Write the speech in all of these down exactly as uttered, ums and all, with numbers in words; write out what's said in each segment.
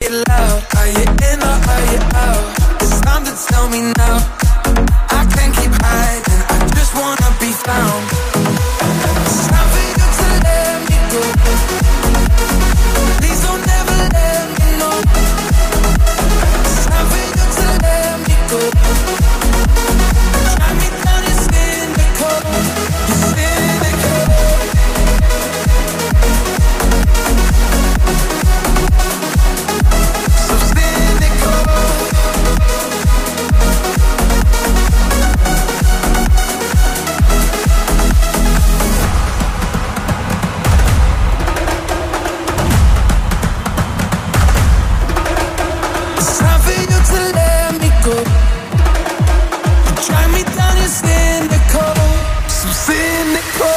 it loud. Are you in or are you out? It's time to tell me now. I can't keep hiding, I just wanna be found. It's time for you to let me go. Please don't ever let me know. It's time for you to let me go. Drive me down, you're cynical. You're cynical. So cynical. It's time for you to let me go. You drive me down, you're cynical. So cynical.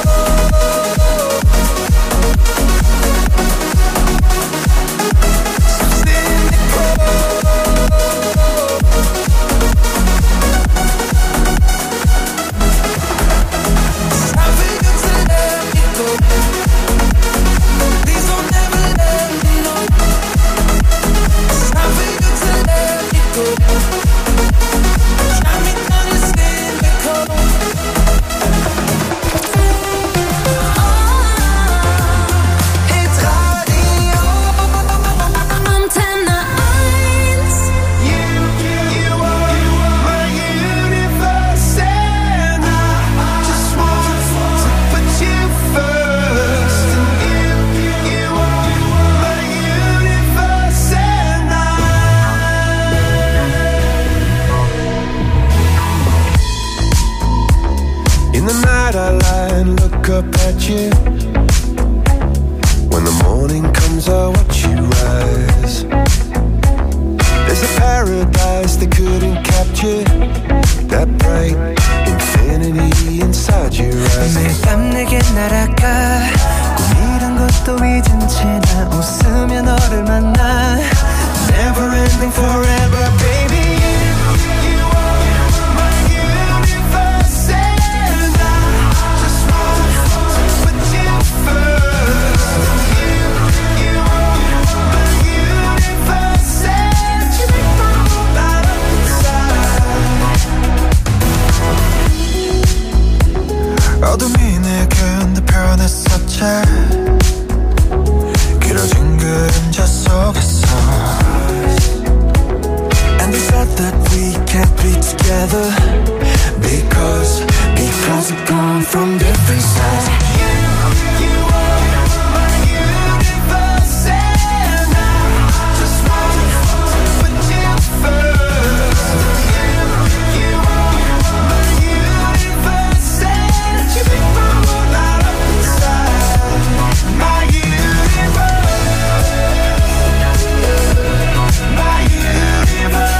Up at you. When the morning comes, I watch you rise. There's a paradise they couldn't capture. That bright infinity inside your eyes. 매일 밤 내게 날아가. 꿈이란 것도 잊은 채 나 웃으며 너를 만나. Never ending forever, baby. 어둠이 내겐 내 편했었지. 길어진 그림자 속에서. And they said that we can't be together Because, because we've gone from different sides. You, you are my universe and I just want to put you first. You, you are my universe and you make my world light up inside. My universe, my universe.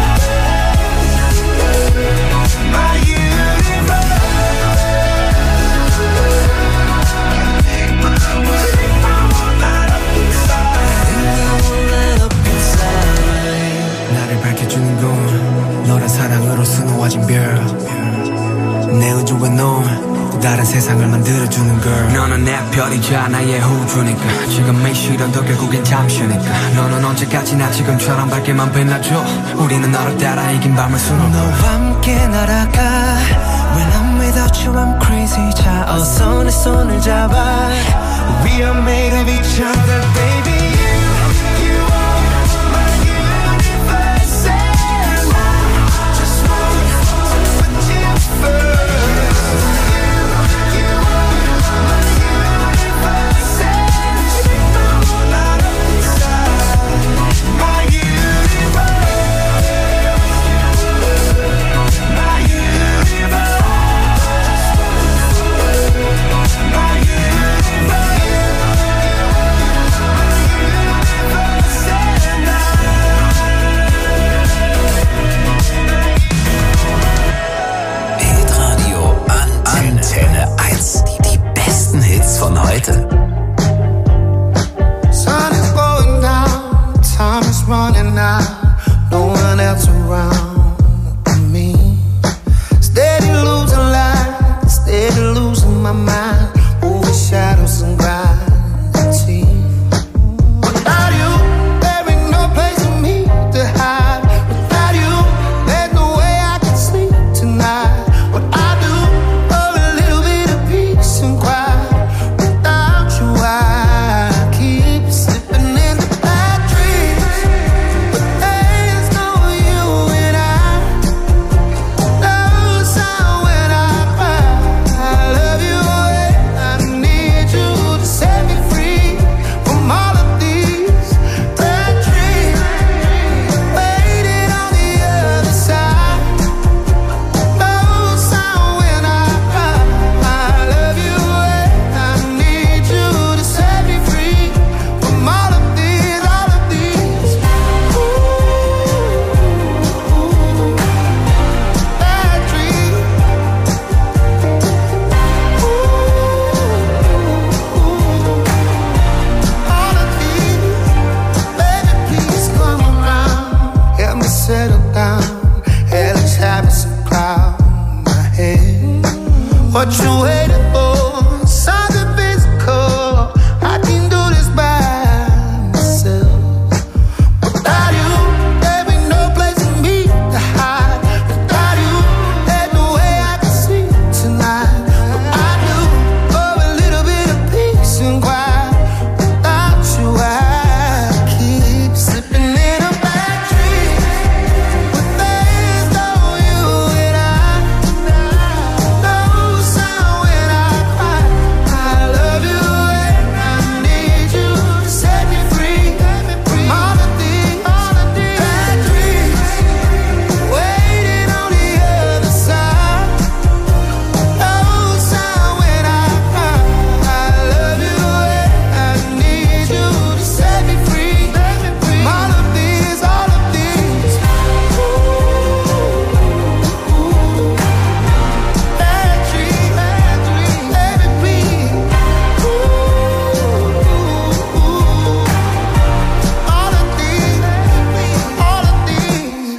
나를 밝혀주는 건 너란 사랑으로 수놓아진 별. 내 우주에 넌 또 다른 세상을 만들어주는 걸. 너는 내 별이자 나의 호주니까. 지금의 시련도 결국엔 잠시니까. 너는 언제까지나 지금처럼 밝게만 빛나줘. 우리는 너를 따라 이긴 밤을 수놓고 너와 함께 날아가. When I'm without you I'm crazy. 자 어서 내 손을 잡아. We are made of each other baby. what you waiting for? Something physical. I can do this by myself. Without you, there be no place for me to hide. Without you, there's no way I can sleep tonight. But I do for a little bit of peace and quiet. Without you, I keep slipping in a bad dream. But there's no you and I. No sound when I cry. I love you and I need you to set me free. All of these, all of these bad dreams waiting on the other side. No sound when I cry. I love you and I need you to set me free. All of these, all of these bad dreams, bad dreams, let me breathe. All of these, all of these.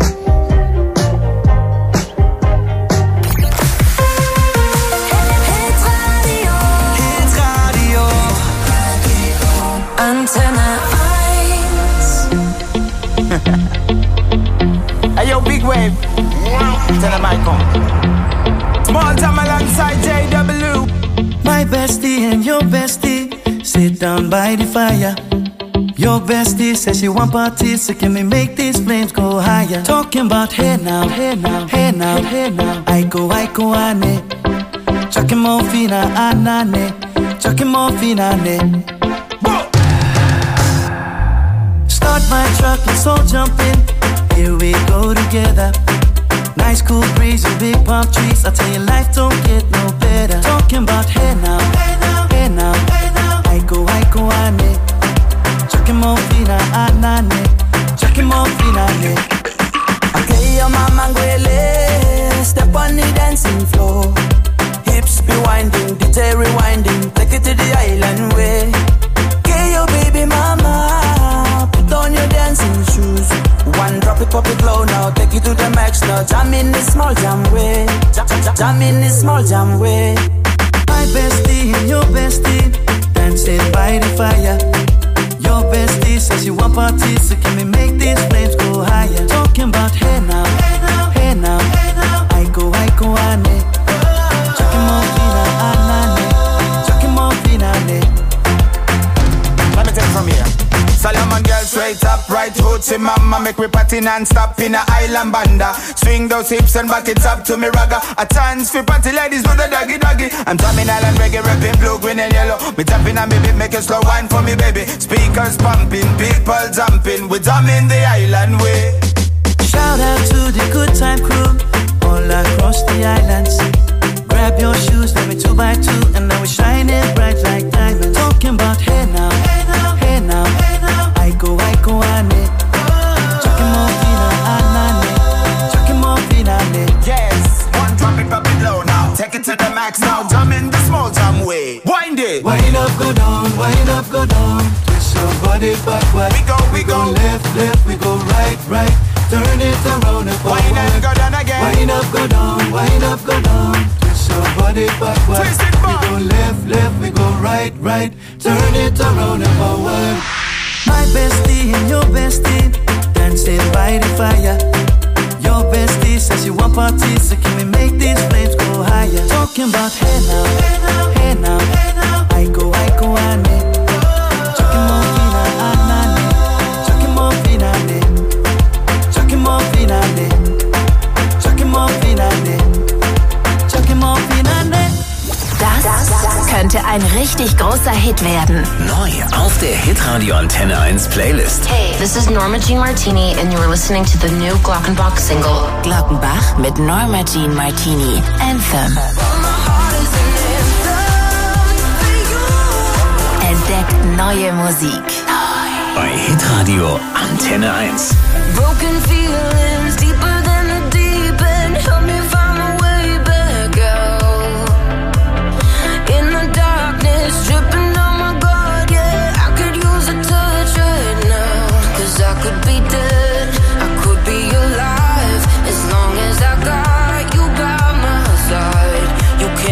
Hit Radio. Antenne eins. Hey yo, big wave. Tell them I come. Small time alongside J W. My bestie and your bestie sit down by the fire. Your bestie says she want parties, so can we make these flames go higher? Talking about hey now, hey now, hey now, hey now. I go, I go, ane. Chucking more fina, anane. Chucking more fina, ne. Start my truck, let's all jump in. Here we go together. Nice cool breeze and big palm trees. I tell you, life don't get no better. Talking about hey now, hey now, hey now, hey now. I go, I go, ane. Chucking more fina, anane. Chucking more fina, ne. Okay, your mama ngwele. Step on the dancing floor. Hips be winding, D J rewinding. Take it to the island way. Okay, your baby mama. Put on your dancing shoes. One drop it, pop it low now. Take it to the max now. Jam in this small jam way. Jam, jam, jam in this small jam way. My bestie and your bestie dancing by the fire. Your bestie says she want parties, so can we make these flames go higher? Talking about hey now, hey now, hey now, hey now. I go, I go, ane. Chucking more fina, anane. Chucking more fina, ne. Let me take it from here. Solomon girl straight up, right hoochie mama. Make me party non-stop in a island banda. Swing those hips and back it up to me ragga. A chance for party ladies do the doggy doggy. I'm drumming island reggae, rapping blue, green and yellow. Me tapping on me beat, make a slow wine for me baby. Speakers pumping, people jumping. We drumming the island way. Shout out to the good time crew all across the islands. Grab your shoes, let me two by two, and now we're shining bright like diamonds. Talking about hey now, hey now, hey now, hey now. I go, I go, ane. Chucking more fina, anane. Chucking more fina, ne. Yes, one drop it, pop it low now. Take it to the max now. Jam in the small jam way. Wind it. Wind up, go down, wind up, go down. Twist your body backward. We go, we go. left, left, we go right, right. Turn it around and forward. Wind up, go down again. Wind up, go down, wind up, go down. Twist your body backward. Twist it back. We go left, left, we go right, right. Turn it around and forward. My bestie and your bestie dancing by the fire. Your bestie says she want parties, so can we make these flames go higher? Talking about hey now, hey now, hey now, hey now. I go, I go, ane. Chucking more fina, anane. Chucking more fina, ne. Chucking more fina, ne. Chucking more fina, ne. Chucking more fina, ne. Das könnte ein richtig großer Hit werden. Neu auf der Hitradio Antenne eins Playlist. Hey, this is Norma Jean Martini and you're listening to the new Glockenbach single. Glockenbach mit Norma Jean Martini. Anthem. Entdeckt neue Musik. Bei Hitradio Antenne eins. Broken feelings deeper than the deep end. Help me find my way back out. In the darkness, dripping on my guard, yeah. I could use a touch right now. Cause I could be dead, I could be alive. As long as I got you by my side. You can't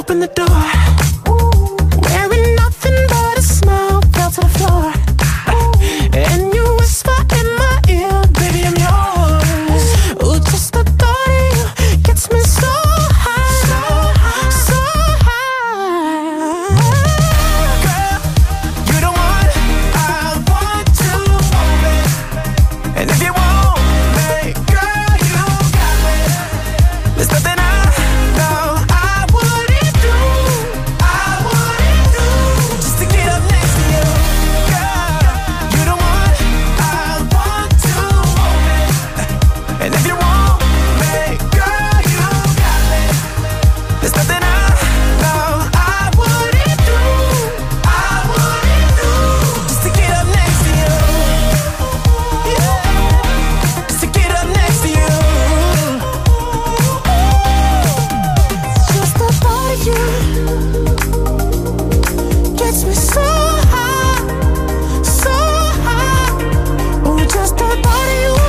opened the door. Wearing nothing but a smile, fell to the floor. And you whisper in my ear, baby, I'm yours. Ooh, just the thought of you gets me so high, so high, so high. Girl, you the one I want to hold it. And if you want me, girl, you got me. There's nothing I know I wouldn't do, I wouldn't do, just to get up next to you. Girl, you the one I want to hold it. And if you want me, girl, you got me. There's nothing I know I wouldn't do, I wouldn't do, just to get up next to you. Yeah, just to get up next to you. Just the thought of you gets me so high, so high. Ooh, just the thought of you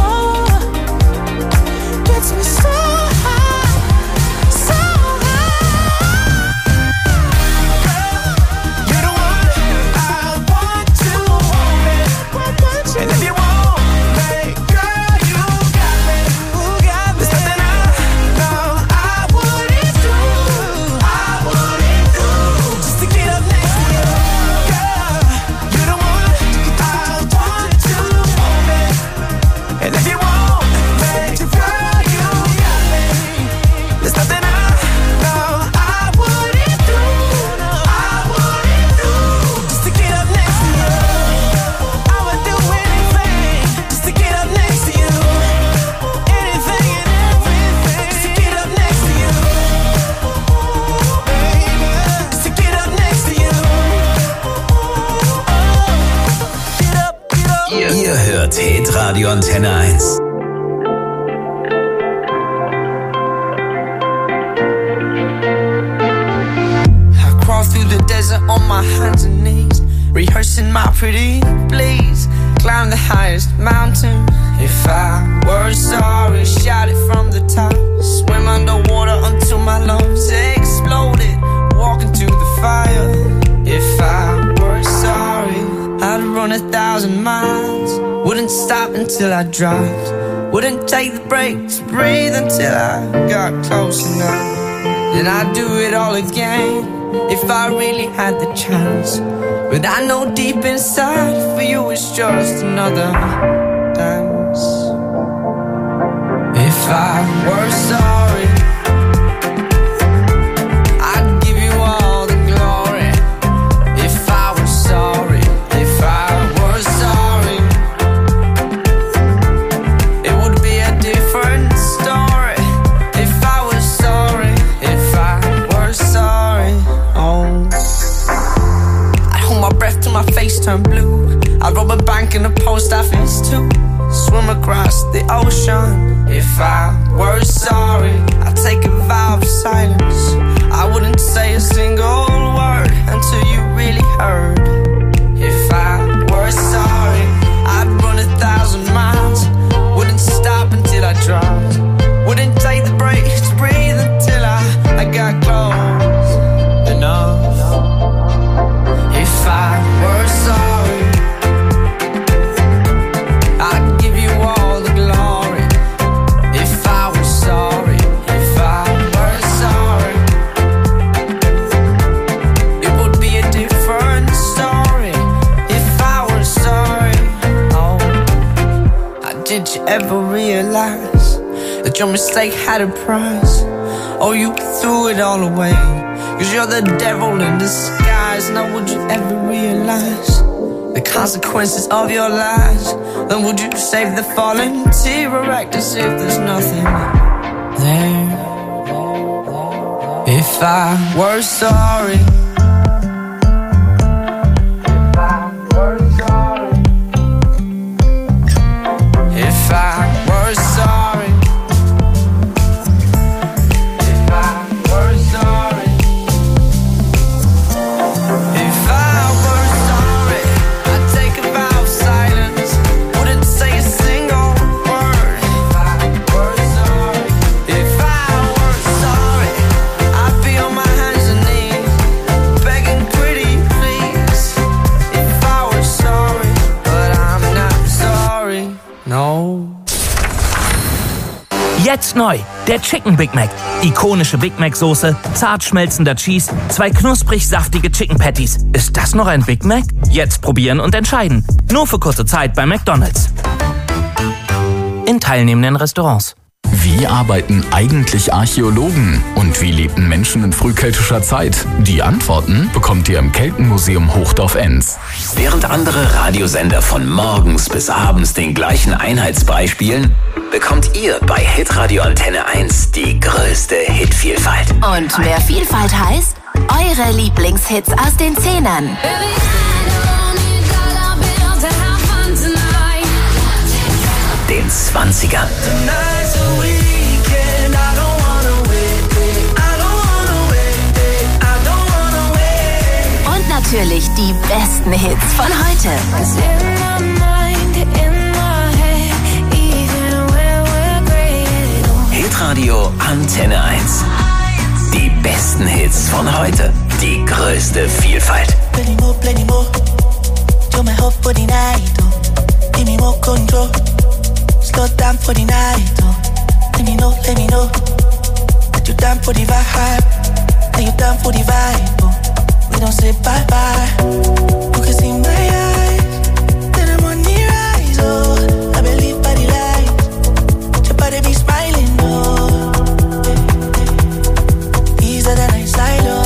gets me so high, so high. Girl, you're the one I want to hold it. And if you want me, girl, you got me. There's nothing I know I wouldn't do, I wouldn't do, just to get up next to you. Girl, you're the one I want to hold it. And if you want me, girl, you got me. There's nothing I know I wouldn't do, I wouldn't do, just to get up next to you. I would do anything just to get up next to you. Anything and everything just to get up next to you. Baby, just to get up next to you. Get up, get up. Ihr, ihr hört Hitradio Antenne eins. I crawl through the desert on my hands and knees, rehearsing my pretty please. Climb the highest mountain. If I were sorry, shout it from the top. Swim underwater until my lungs exploded. Walk into the fire. If I were sorry, I'd run a thousand miles. Wouldn't stop until I dropped. Wouldn't take the breaks, breathe until I got close enough. Then I'd do it all again if I really had the chance. But I know deep inside for you it's just another dance. If I were sorry, I'd give you all the glory. If I were sorry, if I were sorry, it would be a different story. If I was sorry, if I were sorry, oh, I'd hold my breath till my face turned blue. I'd rob a bank in the post office too. Swim across the ocean. If I were sorry, I'd take a vow of silence. I wouldn't say a single word until you really heard. If I were sorry, I'd run a thousand miles. Wouldn't stop until I dropped. Wouldn't take the break to breathe until I, I got close enough. If I were sorry, I'd give you all the glory. If I were sorry, if I were sorry, it would be a different story. If I were sorry, oh, did you ever realize that your mistake had a price? Oh, you threw it all away, cause you're the devil in disguise. Now would you ever realize the consequences of your lies? Then would you save the fallen tear or act as if there's nothing there? If I were sorry, if I were sorry, if I were sorry, if I were sorry, if I were sorry, I'd take a vow of silence. Wouldn't say a single word. If I were sorry, if I were sorry, I'd be on my hands Ist neu, der Chicken Big Mac. Ikonische Big Mac Soße, zart schmelzender Cheese, zwei knusprig saftige Chicken Patties. Ist das noch ein Big Mac? Jetzt probieren und entscheiden. Nur für kurze Zeit bei McDonald's. In teilnehmenden Restaurants. Wie arbeiten eigentlich Archäologen? Und wie lebten Menschen in frühkeltischer Zeit? Die Antworten bekommt ihr im Keltenmuseum Hochdorf-Enns. Während andere Radiosender von morgens bis abends den gleichen Einheitsbrei spielen, bekommt ihr bei Hitradio Antenne eins die größte Hitvielfalt. Und mehr Vielfalt heißt eure Lieblingshits aus den Zehnern. Den Zwanzigern. Und natürlich die besten Hits von heute. Hitradio Antenne eins. Die besten Hits von heute. Die größte Vielfalt. Plenty more, plenty more. Do my hope for the night, oh. Give me more control. Slow down for the night, oh. Let me know, let me know that you're down for the vibe. That you're down for the vibe, oh. We don't say bye-bye. You can see my eyes, that I'm on the rise, oh. I believe by the light, your body be smiling, oh. Easier than I silo.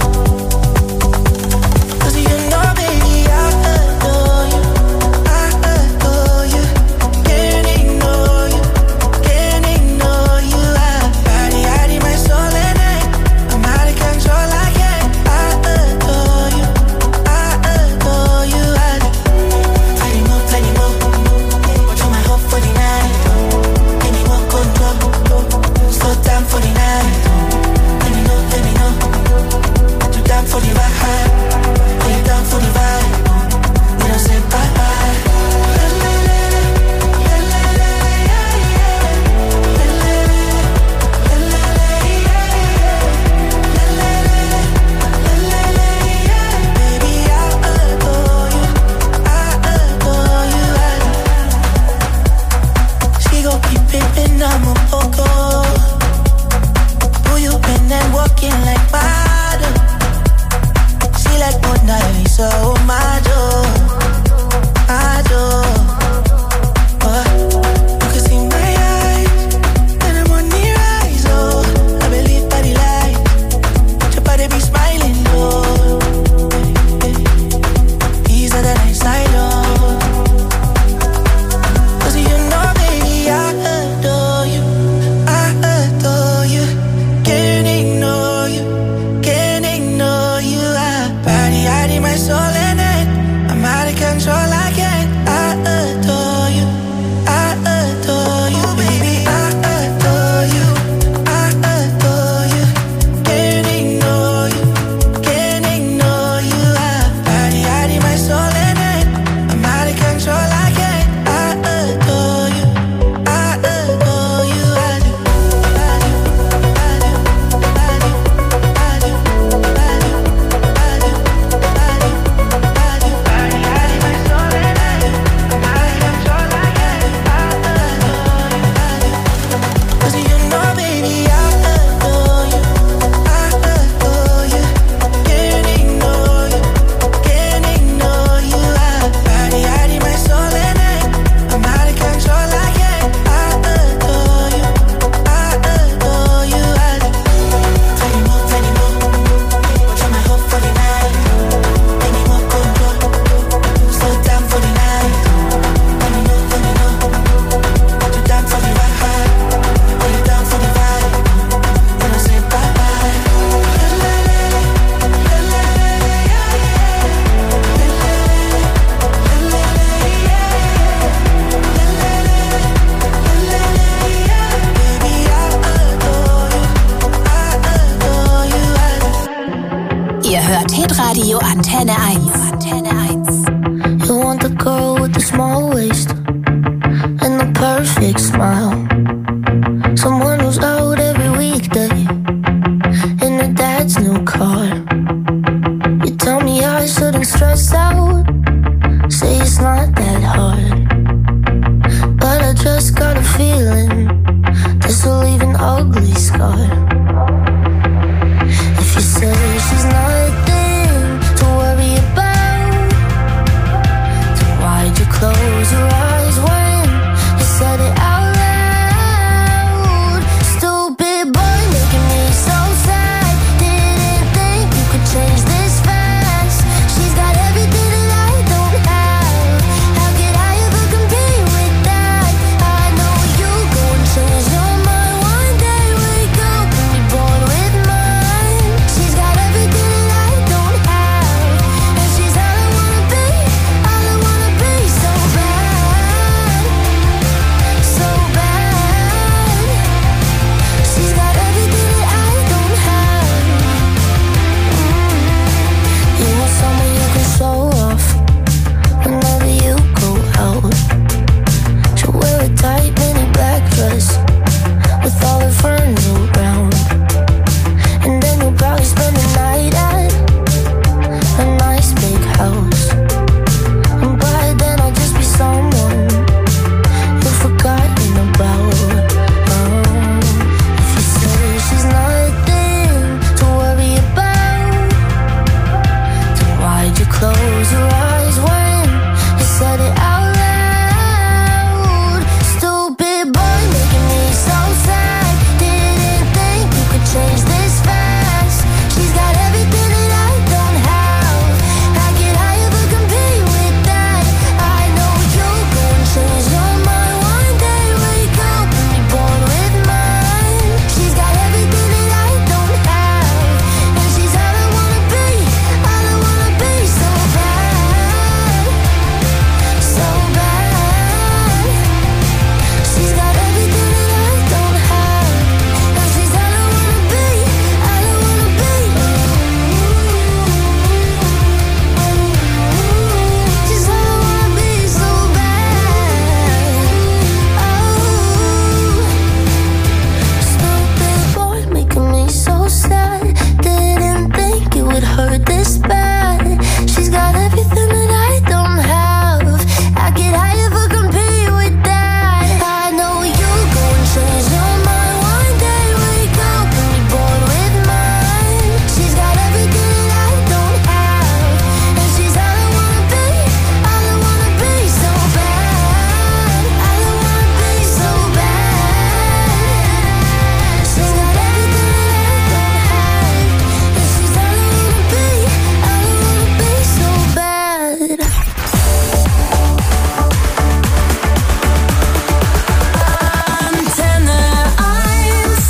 Hitradio Antenne eins. Antenne eins. You want the girl with the small waist and the perfect smile. Someone who's out every weekday in her dad's new car. You tell me I shouldn't stress out, say it's not that hard, but I just got a feeling this will leave scar. If you say she's nothing to worry about, then why'd you close your eyes when you said it out loud? Stupid boy making me so sad. Didn't think you could change this fast. She's got everything that I don't have. How could I ever compete with that? I know you go and change your mind one day. Wake up and be born with mine. She's got everything that I don't have, and she's all I wanna be, all I wanna be. So bad, so bad. She's got everything that I don't have. Mm. You want someone you can show off whenever you go out. She'll wear a tight mini black dress with all her friends around, and then you'll probably spend the night at a nice big house. And by then I'll just be someone you've forgotten about. Oh, if you say she's nothing to worry about, then why'd you close your eyes when you said it out loud? Stupid boy making me so sad. Didn't think you could change this fast. She's got everything that I don't have. How could I ever compete with that? I know you'll go and change your mind one day. Wake up and be born with mine. She's got everything that I don't have, and she's all I wanna be, all I wanna be. So bad, so bad. She's got everything that I don't have, and she's all I wanna be, all I wanna be. She's all I wanna be. So bad. Oh, stupid boy making me so sad. Didn't think it would hurt this bad. She's got everything that I don't have. How could I ever compete with that? I know you'll go and change your mind one day. Wake up and be born with mine. She's got everything that I don't have, and she's all I wanna be, all I wanna be. So bad, all I wanna be. So bad. She's got everything that I don't have, and she's all I wanna be, all I wanna be. So bad. Antenne eins.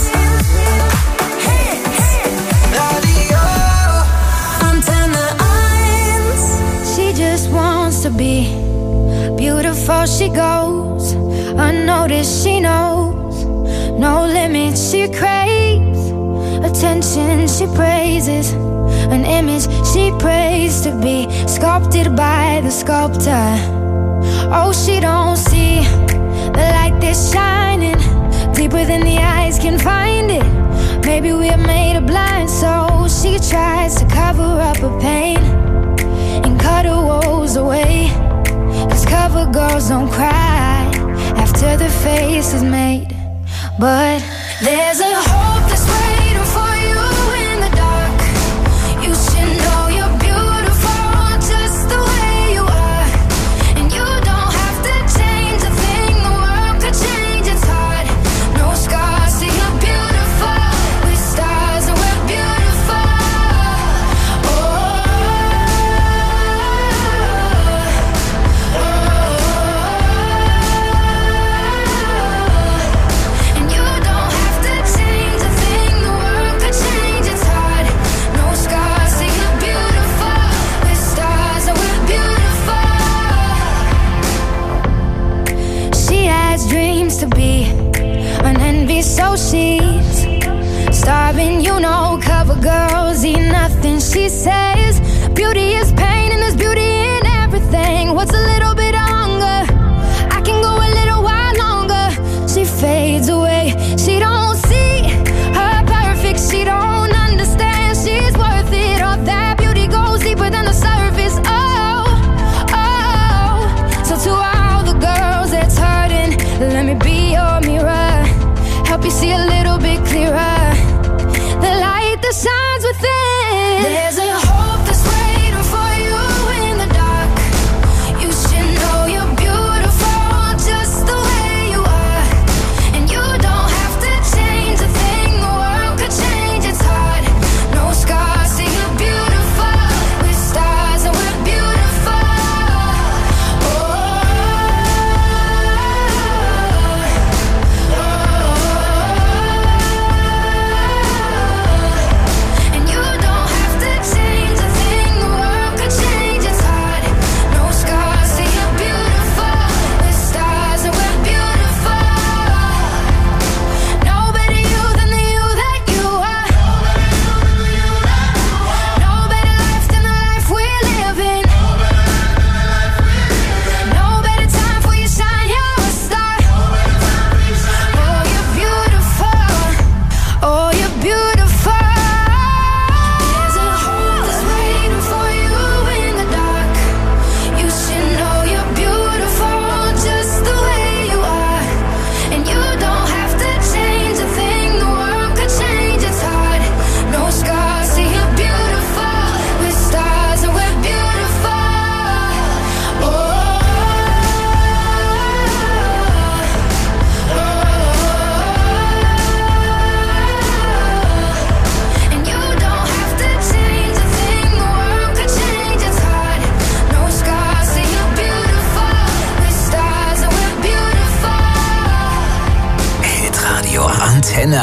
Radio. Antenne eins. She just wants to be beautiful. She goes unnoticed. She knows no limits. She craves attention. She praises an image she prays to be sculpted by the sculptor. Oh, she don't see the light that's shining deeper than the eyes can find it. Maybe we're made of blind, so she tries to cover up her pain and cut her woes away. 'Cause cover girls don't cry after the face is made. But there's a hope that's waiting for you in the dark. You should know you're beautiful just the way you are, and you don't have to change a thing. The world could change, it's hard. No scars, see you're beautiful. With stars and we're beautiful. Oh, oh, oh. And you don't have to change a thing. The world could change, it's hard. No scars, see you're beautiful. With stars and we're beautiful. She has dreams to be an envy, so she's starving. You know, cover girls eat nothing. She says beauty is pain and there's beauty in everything. What's a little bit of hunger? I can go a little while longer. She fades away. She don't see her perfect. She don't understand she's worth it. All that beauty goes deeper than the surface. Oh, oh. So to all the girls that's hurting, let me be your mirror. Help you see a little bit clearer.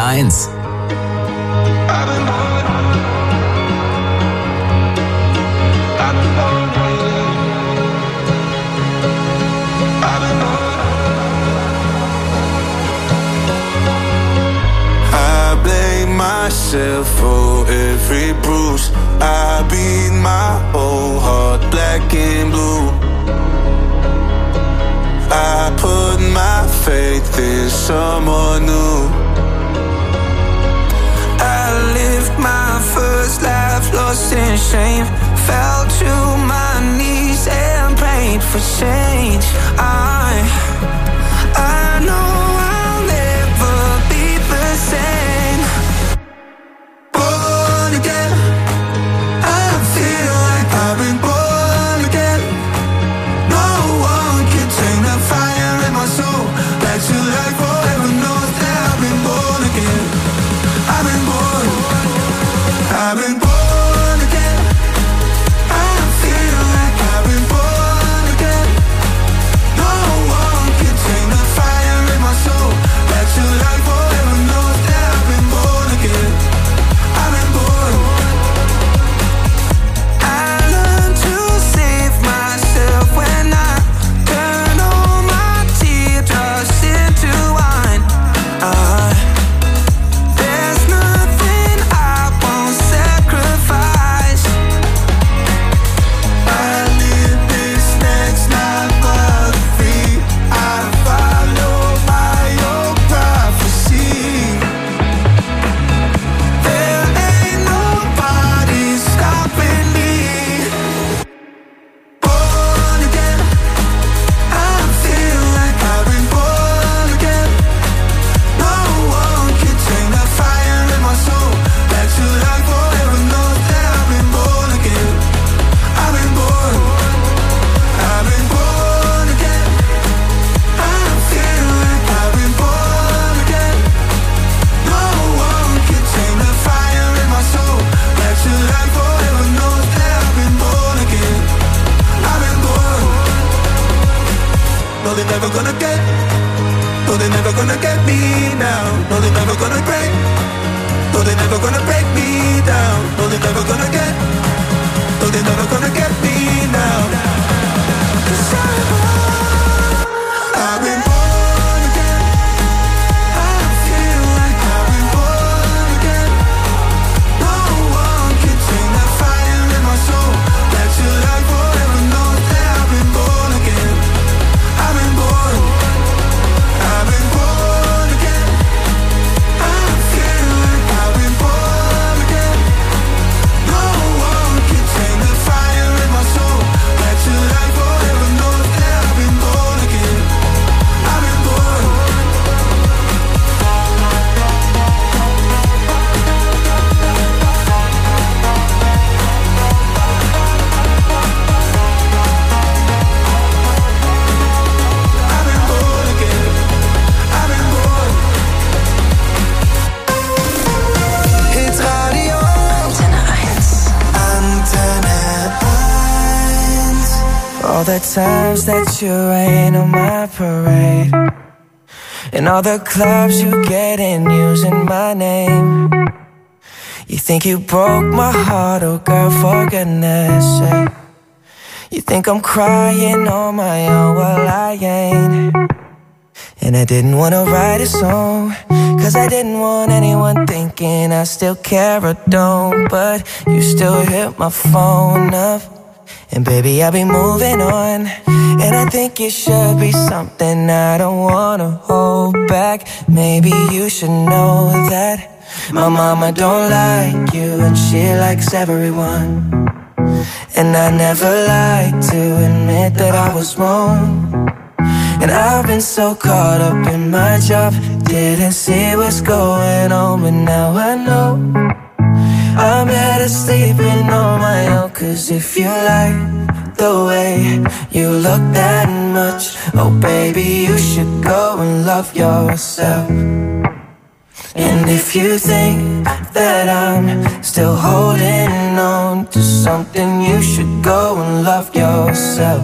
eins. I blame myself for every bruise. I beat my whole heart black and blue. I put my faith in someone new. I lived my first life lost in shame. Fell to my knees and prayed for change. I, I know I'll never be the same. Born again, I feel like I've been born again. No one can take the fire in my soul back to life forever. Knows that I've been born again. I've been born. I've been born again. I feel like I've been born again. No one can take the fire in my soul back to life forever. Knows that I've been born again. I've been born. I learned to save myself when I turn all my teardrops into wine. Uh, there's nothing I won't sacrifice. I live this next life but free. I follow my own prophecy. There ain't nobody stopping me. Born again, I feel like I've been born again. No one can take the fire in my soul back to life forever. Knows that I've been born again. I've been born. I've been born again. I feel like I've been born again. No one can take the fire in my soul back to life forever. Knows that I've been born again. I've been born. No, they're never gonna get. No, they're never gonna get me now. No, they're never gonna break. No, they're never gonna break me down. No, they're never gonna get. No, they're never gonna get me now. 'Cause I've been, I've been born again. I feel like I've been born again. No one can take the fire in my soul back to life forever. Knows that I've been born again. I've been born. I've been born again. I feel like I've been born again. No one can take the fire in my soul back to life forever. Knows that I've been born again. I've been born. I've been born again. I've been born. Hits Radio Antenne eins. Antenne eins. All the times that you rain on my parade, and all the clubs you get in using my name. You think you broke my heart, oh girl, for goodness sake. You think I'm crying on my own, well I ain't. And I didn't wanna write a song, 'cause I didn't want anyone thinking I still care or don't. But you still hit my phone up, and baby I'll be moving on. And I think it should be something I don't wanna hold back. Maybe you should know that my mama don't like you, and she likes everyone. And I never like to admit that I was wrong. And I've been so caught up in my job, didn't see what's going on. But now I know I'm better sleeping on my own. 'Cause if you like the way you look that much, oh baby, you should go and love yourself. And if you think that I'm still holding on to something, you should go and love yourself.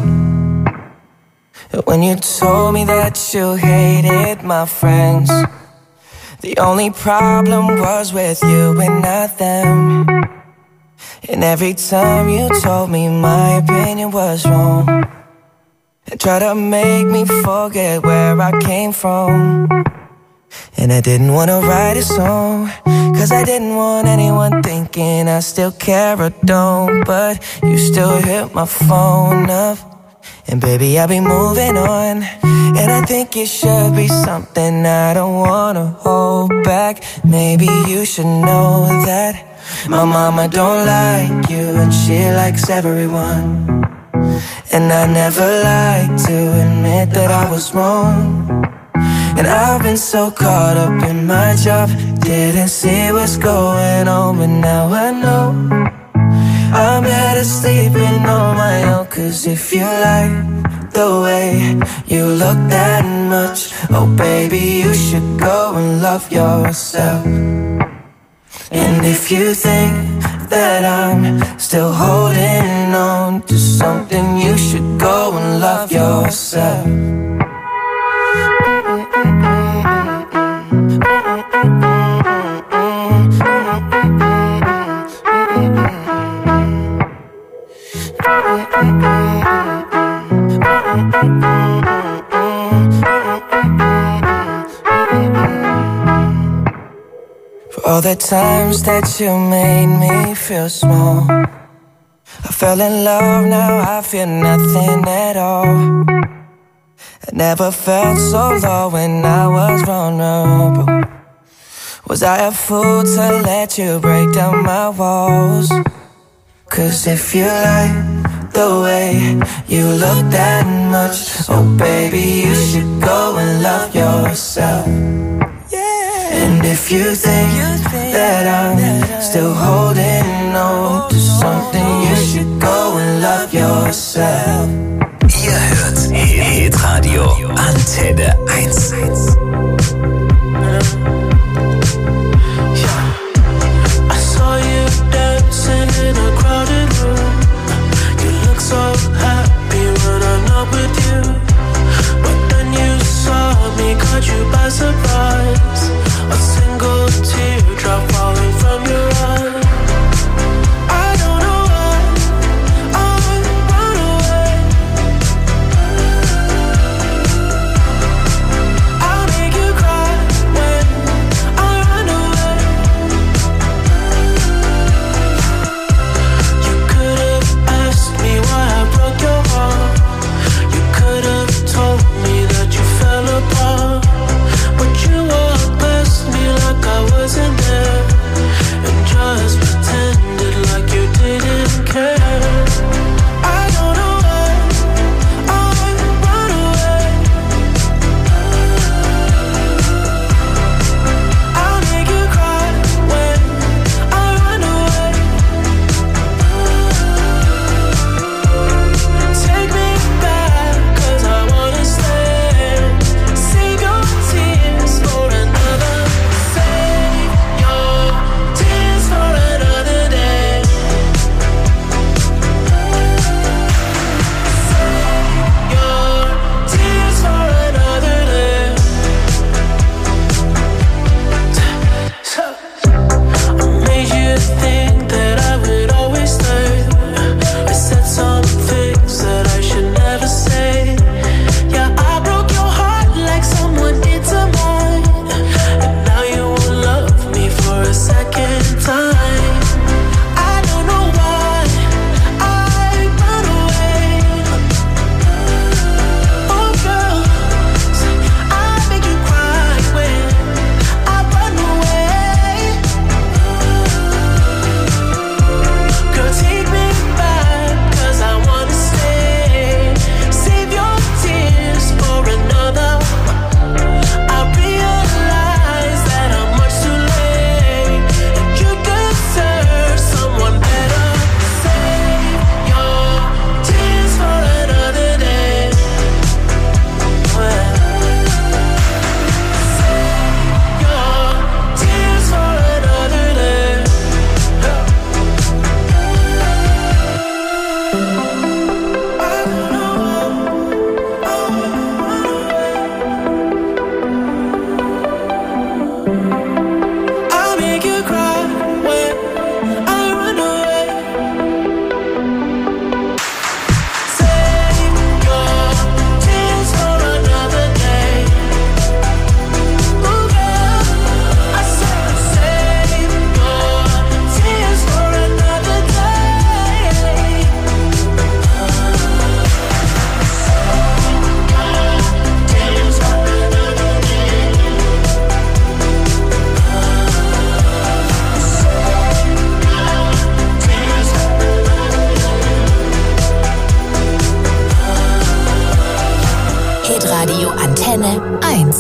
When you told me that you hated my friends, The only problem was with you and not them. And every time you told me my opinion was wrong, and tried to make me forget where I came from. And I didn't want to write a song, cause I didn't want anyone thinking I still care or don't. But you still hit my phone up, and baby, I'll be moving on. And I think it should be something I don't wanna hold back. Maybe you should know that my mama don't like you, and she likes everyone. And I never like to admit that I was wrong. And I've been so caught up in my job, didn't see what's going on. But now I know I'm better sleeping on my own. Cause if you like the way you look that much, oh baby, you should go and love yourself. And if you think that I'm still holding on to something, you should go and love yourself. For all the times that you made me feel small, I fell in love, now I feel nothing at all. I never felt so low when I was vulnerable. Was I a fool to let you break down my walls? Cause if you like the way you look that much, oh baby, you should go and love yourself. And if you think that I'm still holding on to something, you should go and love yourself. Ihr hört Hitradio Antenne eins. I saw you dancing in a crowded room. You look so happy when I'm not with you. But then you saw me, caught you by surprise. A single teardrop falling from your eye. I don't know why I run away.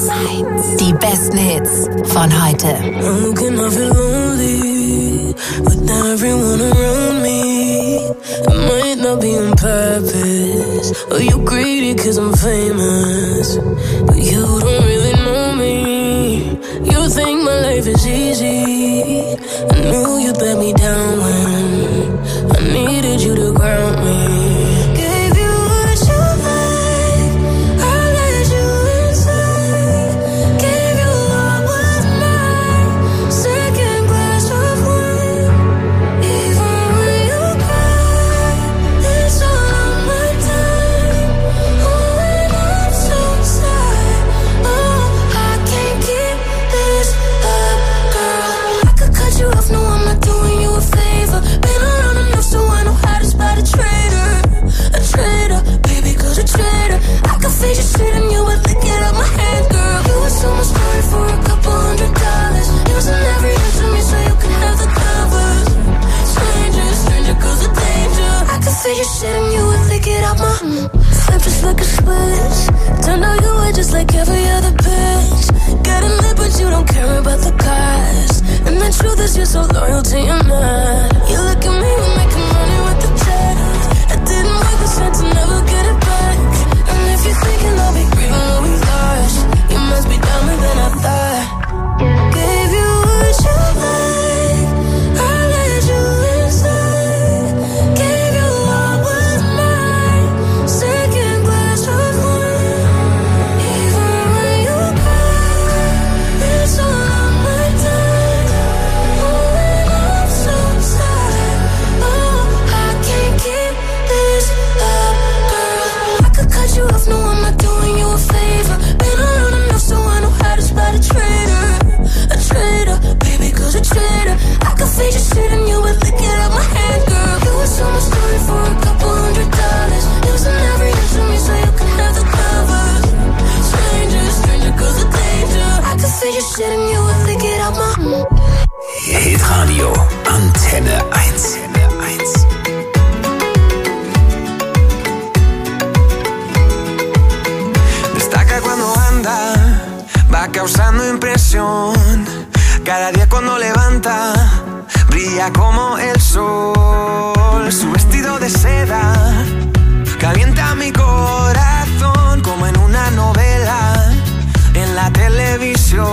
Die besten Hits von heute. How can I feel lonely with everyone around me? It might not be on purpose, or you greedy cause I'm famous, but you don't really know me. You think my life is easy. I knew you'd let me down when I needed you to ground me. Figure shit and you would lick it out my flip just like a switch. Turned out you were just like every other bitch. Got a lip but you don't care about the cost. And the truth is you're so loyal to your man. You look at me, we're making money with the check. It didn't work, the sense to never get it back. And if you're thinking I'll be grieving what we lost, you must be dumber than I thought. Gave you what you like, I let you inside. Gave you all was mine, second glass of wine. Even when you cry, it's all on my time. Oh, and I'm so sad. Oh, I can't keep this up, girl. I could cut you off, no, I'm not doing you a favor. Been around enough so I know how to spot a traitor. A traitor, baby, cause a traitor. I could fade your shit and you would lick it out my hand, girl. You would sell my story for a couple hundred dollars. Using every inch of me so you can have the covers. Stranger, stranger, cause of danger. I could fade your shit and you would lick it out my... Hitradio Antenne eins. Destaca cuando anda, va causando impresión. Cada día cuando levanta, brilla como el sol. Su vestido de seda calienta mi corazón como en una novela en la televisión.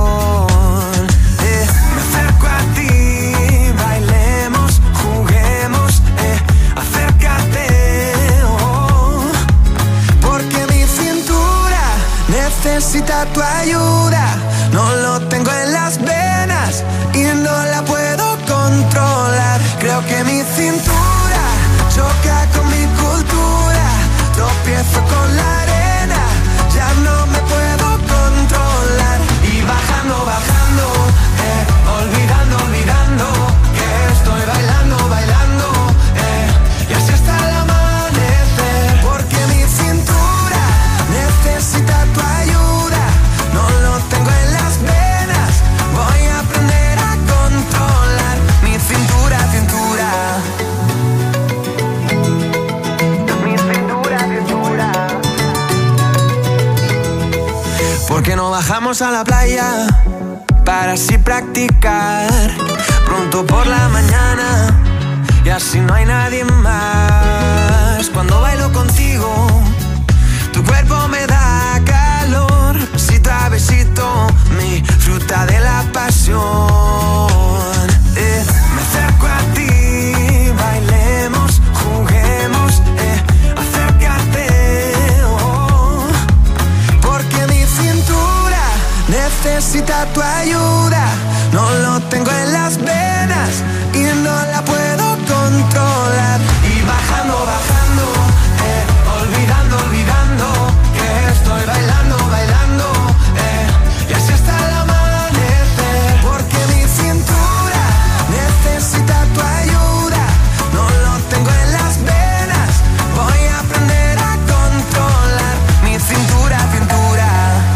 Eh, me acerco a ti, bailemos, juguemos, eh, acércate, oh, porque mi cintura necesita tu ayuda. No lo tengo en las venas y no la puedo controlar. Creo que mi cintura choca con mi cultura. Tropiezo con la arena, ya no me puedo controlar. Y bajando, bajando, eh, olvidando, olvidando que estoy bailando, bailando, eh, y así hasta el amanecer. Porque mi cintura necesita tu ayuda. No lo tengo en las venas, voy a aprender a controlar mi cintura, cintura. Mi cintura, cintura. ¿Por qué no bajamos a la playa para así practicar pronto por la mañana y así no hay nadie más? Cuando bailo contigo, tu cuerpo me da calor, besito a besito, mi fruta de la pasión. Eh, me acerco a ti, bailemos, juguemos, eh, acércate, oh, porque mi cintura necesita tu ayuda. No lo tengo en las venas y no la puedo controlar. Y bajando, bajando, eh, olvidando, olvidando que estoy bailando, bailando, eh, y así hasta el amanecer. Porque mi cintura necesita tu ayuda. No lo tengo en las venas, voy a aprender a controlar mi cintura, cintura.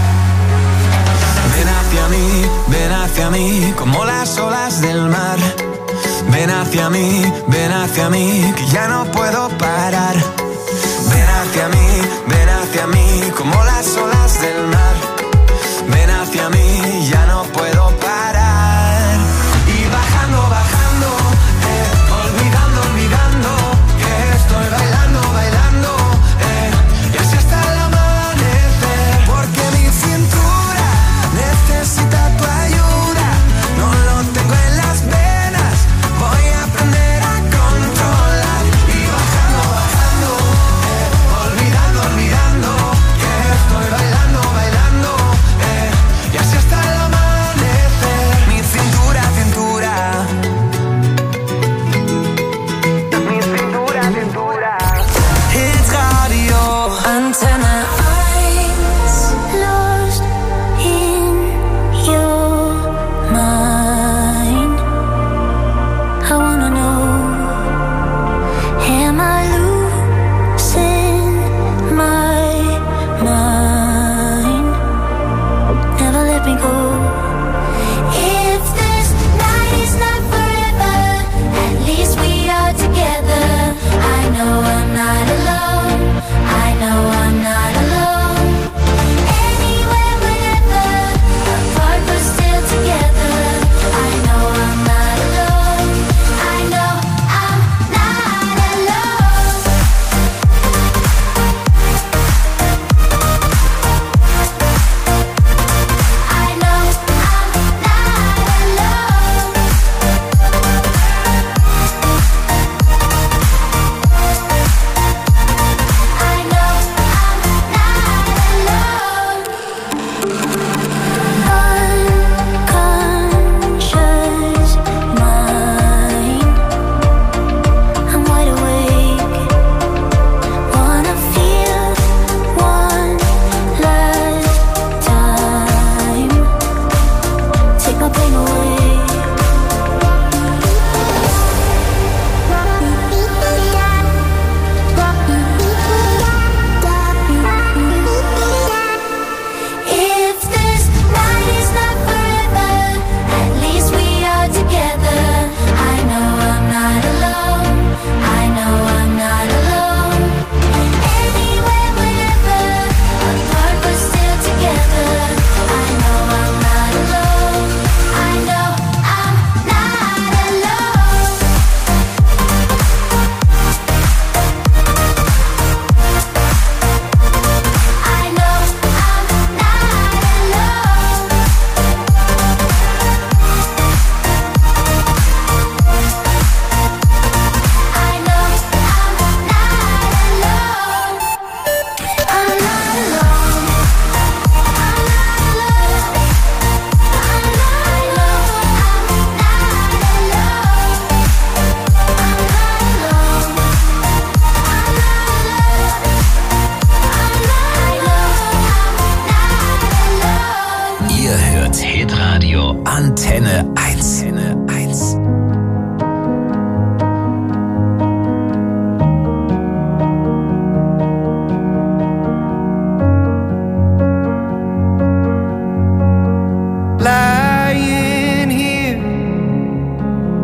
Ven hacia mí, ven hacia mí, como las olas del mar. Ven hacia mí, ven hacia mí, que ya no puedo parar. Ven hacia mí, ven hacia mí, como las olas del mar.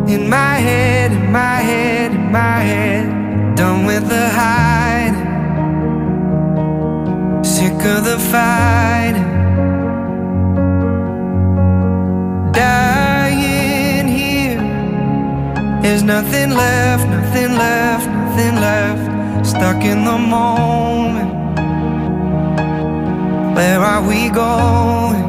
In my head, in my head, in my head. Done with the hiding, sick of the fighting. Dying here, there's nothing left, nothing left, nothing left. Stuck in the moment, where are we going?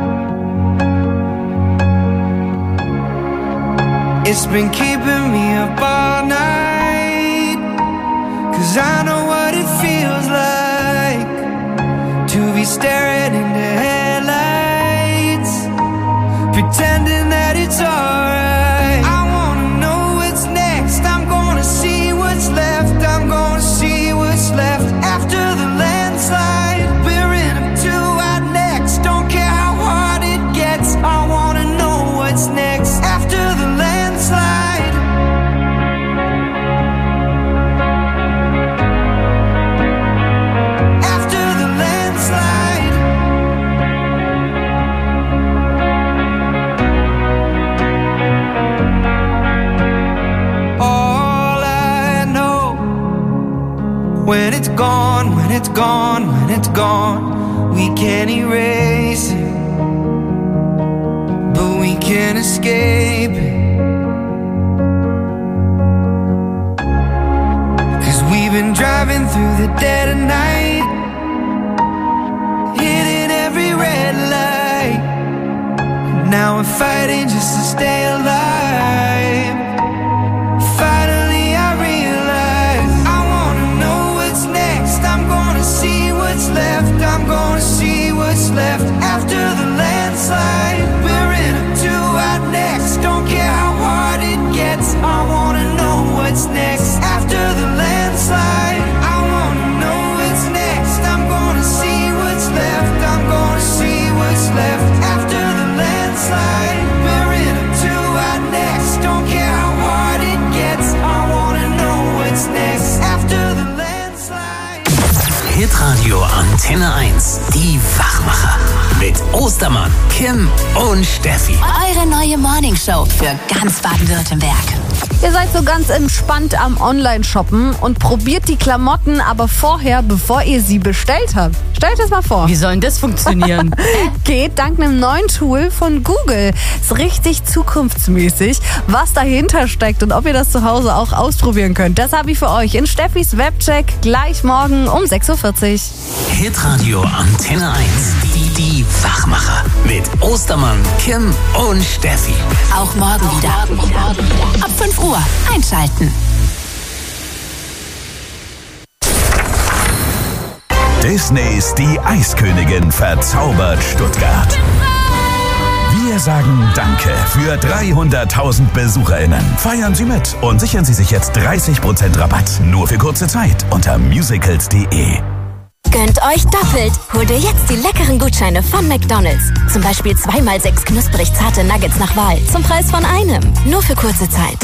It's been keeping me up all night, 'cause I know what it feels like to be staring into headlights, pretending that it's alright. I wanna know what's next, I'm gonna see what's left, I'm gonna see what's left after the landslide. We're in up to our necks, don't care how hard it gets. I wanna know what's next after the landslide. After the landslide. All I know, when it's gone, when it's gone, when it's gone, we can't erase it, but we can't escape it. We've been driving through the dead of night, hitting every red light. Now we're fighting just to stay alive. Finally I realize I wanna know what's next. I'm gonna see what's left, I'm gonna see what's left after the landslide. We're in up to our necks, don't care how hard it gets. I wanna know what's next after the landslide. I wanna know what's next, I'm gonna see what's left, I'm gonna see what's left after the landslide. We're in up to our necks, don't care how hard it gets. I wanna know what's next after the landslide. Hitradio Antenne eins, die Wachmacher. Mit Ostermann, Kim und Steffi. Eure neue Morningshow für ganz Baden-Württemberg. Ihr seid so ganz entspannt am Online-Shoppen und probiert die Klamotten aber vorher, bevor ihr sie bestellt habt. Stellt das mal vor. Wie soll denn das funktionieren? Geht dank einem neuen Tool von Google. Ist richtig zukunftsmäßig, was dahinter steckt und ob ihr das zu Hause auch ausprobieren könnt. Das habe ich für euch in Steffis Webcheck gleich morgen um sechs Uhr vierzig. Hitradio Antenne eins, die, die Wachmacher. Mit Ostermann, Kim und Steffi. Auch morgen wieder. Ab fünf Uhr einschalten. Disneys Die Eiskönigin verzaubert Stuttgart. Wir sagen Danke für dreihunderttausend BesucherInnen. Feiern Sie mit und sichern Sie sich jetzt dreißig Prozent Rabatt. Nur für kurze Zeit unter musicals punkt de. Gönnt euch doppelt. Hol dir jetzt die leckeren Gutscheine von McDonald's. Zum Beispiel zweimal sechs knusprig zarte Nuggets nach Wahl. Zum Preis von einem. Nur für kurze Zeit.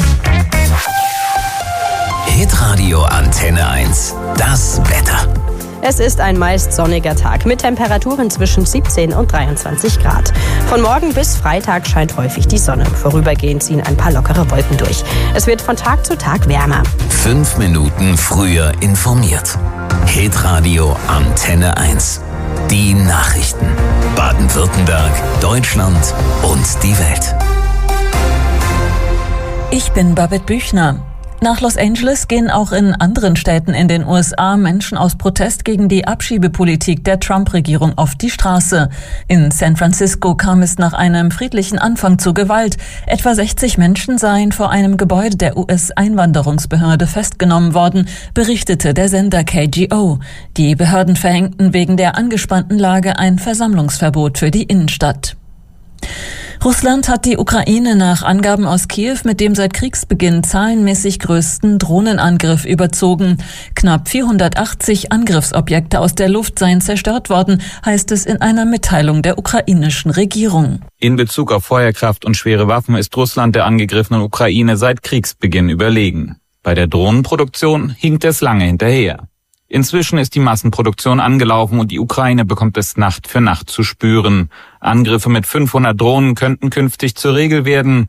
Hitradio Antenne eins. Das Wetter. Es ist ein meist sonniger Tag mit Temperaturen zwischen siebzehn und dreiundzwanzig Grad. Von morgen bis Freitag scheint häufig die Sonne. Vorübergehend ziehen ein paar lockere Wolken durch. Es wird von Tag zu Tag wärmer. Fünf Minuten früher informiert. Hitradio Antenne eins. Die Nachrichten. Baden-Württemberg, Deutschland und die Welt. Ich bin Babette Büchner. Nach Los Angeles gehen auch in anderen Städten in den U S A Menschen aus Protest gegen die Abschiebepolitik der Trump-Regierung auf die Straße. In San Francisco kam es nach einem friedlichen Anfang zu Gewalt. Etwa sechzig Menschen seien vor einem Gebäude der U S-Einwanderungsbehörde festgenommen worden, berichtete der Sender K G O. Die Behörden verhängten wegen der angespannten Lage ein Versammlungsverbot für die Innenstadt. Russland hat die Ukraine nach Angaben aus Kiew mit dem seit Kriegsbeginn zahlenmäßig größten Drohnenangriff überzogen. Knapp vierhundertachtzig Angriffsobjekte aus der Luft seien zerstört worden, heißt es in einer Mitteilung der ukrainischen Regierung. In Bezug auf Feuerkraft und schwere Waffen ist Russland der angegriffenen Ukraine seit Kriegsbeginn überlegen. Bei der Drohnenproduktion hinkt es lange hinterher. Inzwischen ist die Massenproduktion angelaufen und die Ukraine bekommt es Nacht für Nacht zu spüren. Angriffe mit fünfhundert Drohnen könnten künftig zur Regel werden.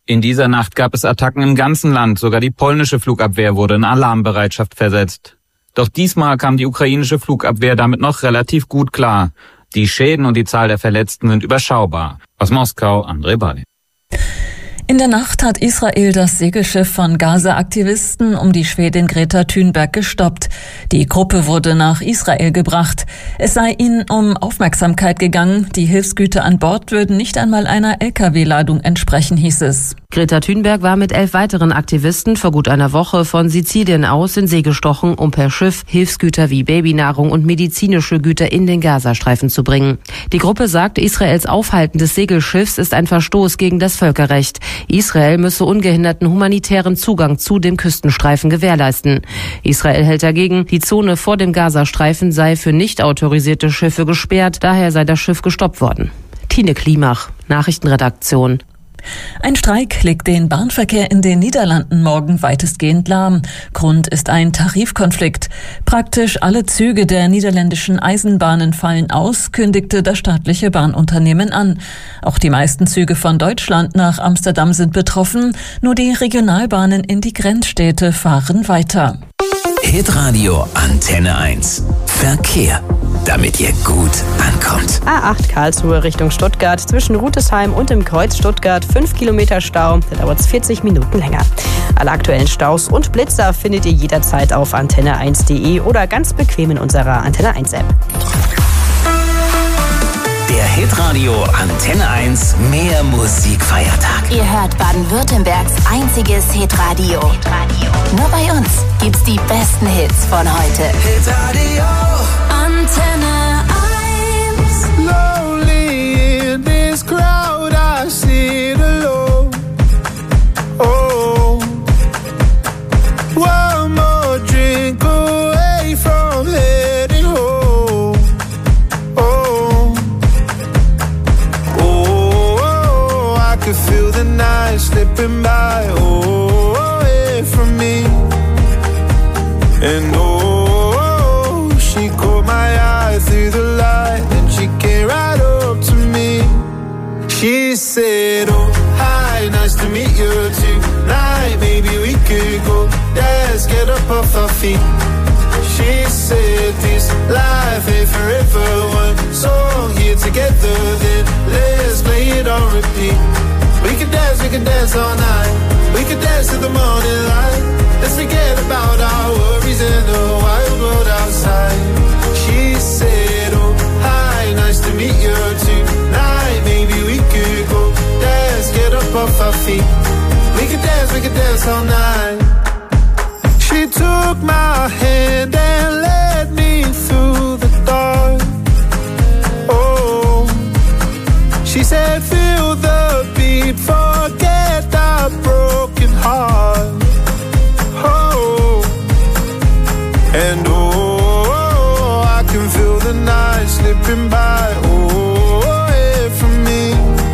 In dieser Nacht gab es Attacken im ganzen Land, sogar die polnische Flugabwehr wurde in Alarmbereitschaft versetzt. Doch diesmal kam die ukrainische Flugabwehr damit noch relativ gut klar. Die Schäden und die Zahl der Verletzten sind überschaubar. Aus Moskau, André Bali. In der Nacht hat Israel das Segelschiff von Gaza-Aktivisten um die Schwedin Greta Thunberg gestoppt. Die Gruppe wurde nach Israel gebracht. Es sei ihnen um Aufmerksamkeit gegangen. Die Hilfsgüter an Bord würden nicht einmal einer L K W-Ladung entsprechen, hieß es. Greta Thunberg war mit elf weiteren Aktivisten vor gut einer Woche von Sizilien aus in See gestochen, um per Schiff Hilfsgüter wie Babynahrung und medizinische Güter in den Gazastreifen zu bringen. Die Gruppe sagt, Israels Aufhalten des Segelschiffs ist ein Verstoß gegen das Völkerrecht. Israel müsse ungehinderten humanitären Zugang zu dem Küstenstreifen gewährleisten. Israel hält dagegen, die Zone vor dem Gazastreifen sei für nicht autorisierte Schiffe gesperrt, daher sei das Schiff gestoppt worden. Tine Klimach, Nachrichtenredaktion. Ein Streik legt den Bahnverkehr in den Niederlanden morgen weitestgehend lahm. Grund ist ein Tarifkonflikt. Praktisch alle Züge der niederländischen Eisenbahnen fallen aus, kündigte das staatliche Bahnunternehmen an. Auch die meisten Züge von Deutschland nach Amsterdam sind betroffen. Nur die Regionalbahnen in die Grenzstädte fahren weiter. Hitradio Antenne eins. Verkehr, damit ihr gut ankommt. A acht Karlsruhe Richtung Stuttgart. Zwischen Rutesheim und dem Kreuz Stuttgart fünf Kilometer Stau. Da dauert es vierzig Minuten länger. Alle aktuellen Staus und Blitzer findet ihr jederzeit auf antenne eins punkt de oder ganz bequem in unserer Antenne eins App. Der Hitradio Antenne eins Mehr Musikfeiertag. Ihr hört Baden-Württembergs einziges Hitradio. Hitradio. Nur bei uns gibt's die besten Hits von heute. Hitradio Antenne eins. Lonely in this crowd, I sit alone. Oh, one more drink away from heading home. Oh, oh, I could feel the night slipping by. Oh, away from me. And oh, she caught my eye through the light, and she came right up to me. She said, oh, hi, nice to meet you tonight. Maybe we could go dance, get up off our feet. She said, this life ain't forever. One song here together, then let's play it on repeat. We could dance, we could dance all night. We could dance to the morning light. Let's forget about our worries in the wild world outside. She said, oh, hi, nice to meet you tonight. Maybe we could go dance, get up off our feet. We could dance, we could dance all night. She took my hand and led me through the dark. Oh, she said, feel the beat, forget our broken heart. Oh, and oh, I can feel the night slipping by. Oh, away from me.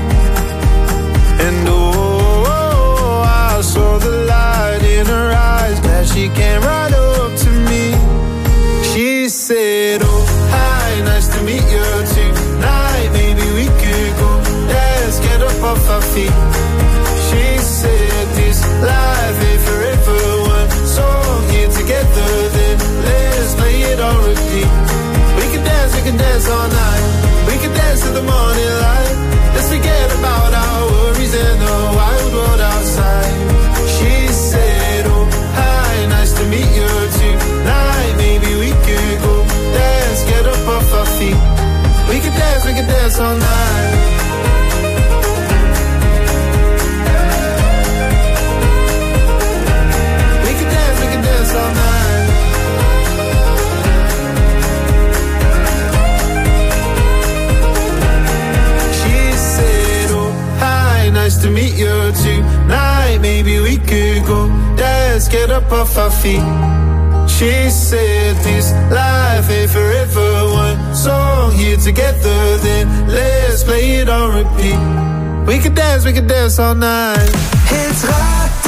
And oh, I saw the light in her eyes as she came right up to me. She said, oh, hi, nice to meet you tonight. Maybe we could go dance, get up off our feet. She said, this life ain't forever. One song here together, then let's play it on repeat. We can dance, we can dance all night. We can dance to the morning light. Let's forget about our worries and the wild world outside. She said, oh, hi, nice to meet you tonight. Maybe we could go dance, get up off our feet. We can dance, we can dance all night. All night. She said, oh, hi, nice to meet you tonight. Maybe we could go dance, get up off our feet. She said, this life ain't forever. One song here together, then let's play it on repeat. We could dance, we could dance all night. It's right.